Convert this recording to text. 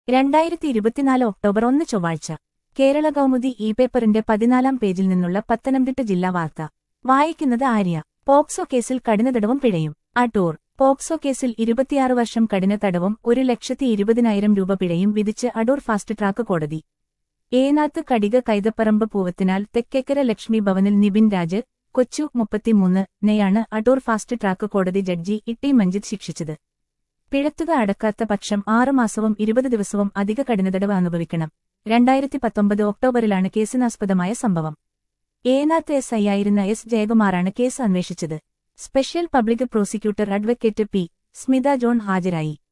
2024 October 1 ചൊവ്വാഴ്ച കേരള കൗമുദി പേപ്പറിന്റെ 14-ാം പേജിൽ നിന്നുള്ള പത്തനംതിട്ട ജില്ലാ വാർത്ത വായിക്കുന്നത് ആര്യ. പോക്സോ കേസിൽ കഠിന തടവും പിഴയും. അടൂർ. പോക്സോ കേസിൽ 26 വർഷം കഠിന തടവും 1,20,000 രൂപ പിഴയും വിധിച്ച് അടൂർ ഫാസ്റ്റ് ട്രാക്ക് കോടതി. ഏനാത്ത് കടിക കൈതപ്പറമ്പ് പൂവത്തിനാൽ തെക്കേക്കര ലക്ഷ്മി ഭവനിൽ നിബിൻ രാജ്, കൊച്ചു 33 നെയാണ് അടൂർ ഫാസ്റ്റ് ട്രാക്ക് കോടതി ജഡ്ജി ടി മഞ്ജിത് ശിക്ഷിച്ചത്. പിഴത്തുക അടക്കാത്ത പക്ഷം 6 മാസവും 20 ദിവസവും അധിക കഠിനതടവ് അനുഭവിക്കണം. 2019 ഒക്ടോബറിലാണ് കേസിനാസ്പദമായ സംഭവം. ഏനാത്ത് SI ആയിരുന്ന S ജയകുമാറാണ് കേസ് അന്വേഷിച്ചത്. Special public prosecutor advocate P. Smitha John ഹാജരായി.